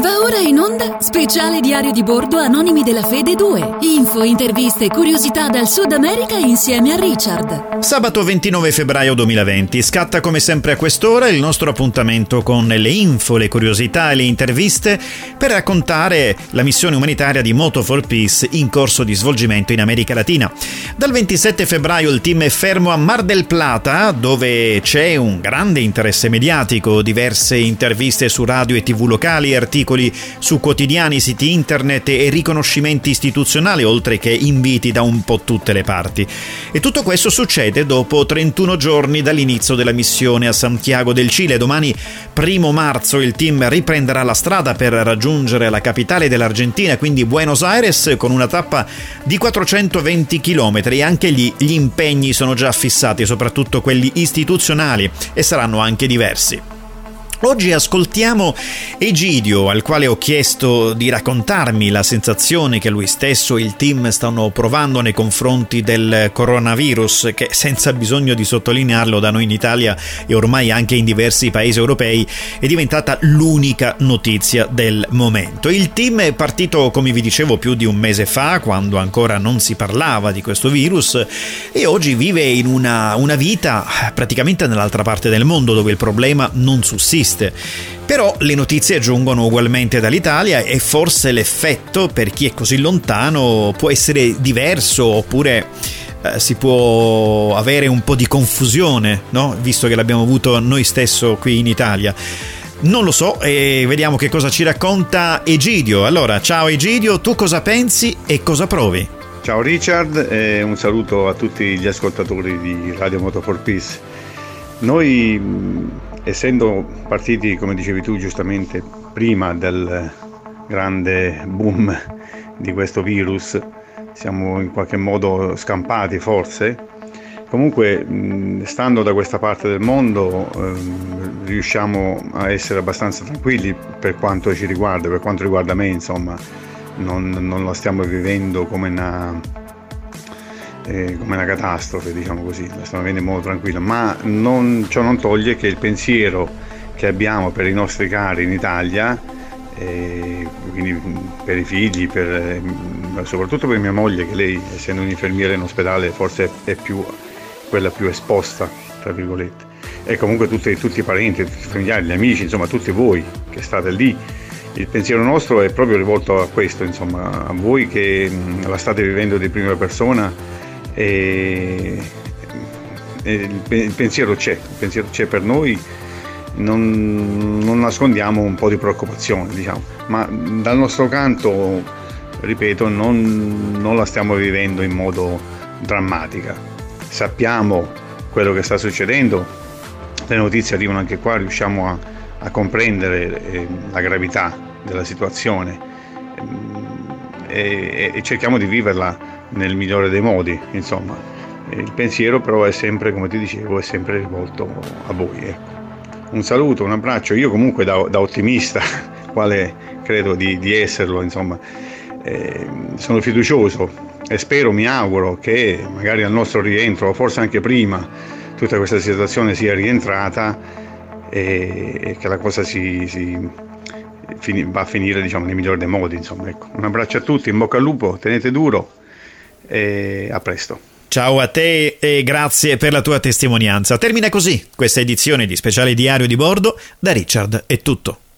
Va ora in onda speciale diario di bordo Anonimi della Fede 2. Info, interviste e curiosità dal Sud America insieme a Richard. Sabato 29 febbraio 2020 scatta come sempre a quest'ora il nostro appuntamento con le info, le curiosità e le interviste per raccontare la missione umanitaria di Moto for Peace in corso di svolgimento in America Latina. Dal 27 febbraio il team è fermo a Mar del Plata, dove c'è un grande interesse mediatico, diverse interviste su radio e TV locali, articoli su quotidiani, siti internet e riconoscimenti istituzionali, oltre che inviti da un po' tutte le parti. E tutto questo succede dopo 31 giorni dall'inizio della missione a Santiago del Cile. Domani, 1 marzo, il team riprenderà la strada per raggiungere la capitale dell'Argentina, quindi Buenos Aires, con una tappa di 420 km. Anche lì gli impegni sono già fissati, soprattutto quelli istituzionali, e saranno anche diversi. Oggi ascoltiamo Egidio, al quale ho chiesto di raccontarmi la sensazione che lui stesso e il team stanno provando nei confronti del coronavirus, che senza bisogno di sottolinearlo da noi in Italia e ormai anche in diversi paesi europei è diventata l'unica notizia del momento. Il team è partito, come vi dicevo, più di un mese fa, quando ancora non si parlava di questo virus, e oggi vive in una vita praticamente nell'altra parte del mondo, dove il problema non sussiste. Però le notizie giungono ugualmente dall'Italia e forse l'effetto per chi è così lontano può essere diverso, oppure si può avere un po' di confusione, no? Visto che l'abbiamo avuto noi stesso qui in Italia. Non lo so, e vediamo che cosa ci racconta Egidio. Allora, ciao Egidio, tu cosa pensi e cosa provi? Ciao Richard, e un saluto a tutti gli ascoltatori di Radio Moto for Peace. Noi, essendo partiti, come dicevi tu giustamente, prima del grande boom di questo virus, siamo in qualche modo scampati forse. Comunque, stando da questa parte del mondo, riusciamo a essere abbastanza tranquilli per quanto ci riguarda, per quanto riguarda me, insomma, non la stiamo vivendo come una catastrofe, diciamo così, la stiamo vivendo in modo tranquillo, ma ciò non toglie che il pensiero che abbiamo per i nostri cari in Italia, quindi per i figli, soprattutto per mia moglie, che lei, essendo un'infermiera in ospedale, forse è più quella più esposta, tra virgolette, e comunque tutti i parenti, tutti i familiari, gli amici, insomma tutti voi che state lì. Il pensiero nostro è proprio rivolto a questo, insomma, a voi che la state vivendo di prima persona. E il pensiero c'è per noi, non nascondiamo un po' di preoccupazione, diciamo, ma dal nostro canto, ripeto, non la stiamo vivendo in modo drammatica. Sappiamo quello che sta succedendo, le notizie arrivano anche qua, riusciamo a comprendere la gravità della situazione e cerchiamo di viverla nel migliore dei modi, insomma. Il pensiero però è sempre, come ti dicevo, è sempre rivolto a voi, ecco. Un saluto, un abbraccio. Io comunque da ottimista, quale credo di esserlo, insomma, sono fiducioso e spero, mi auguro che magari al nostro rientro, o forse anche prima, tutta questa situazione sia rientrata e che la cosa va a finire, diciamo, nel migliore dei modi, insomma, ecco. Un abbraccio a tutti, in bocca al lupo, tenete duro e a presto. Ciao a te e grazie per la tua testimonianza. Termina così questa edizione di Speciale Diario di Bordo. Da Richard è tutto.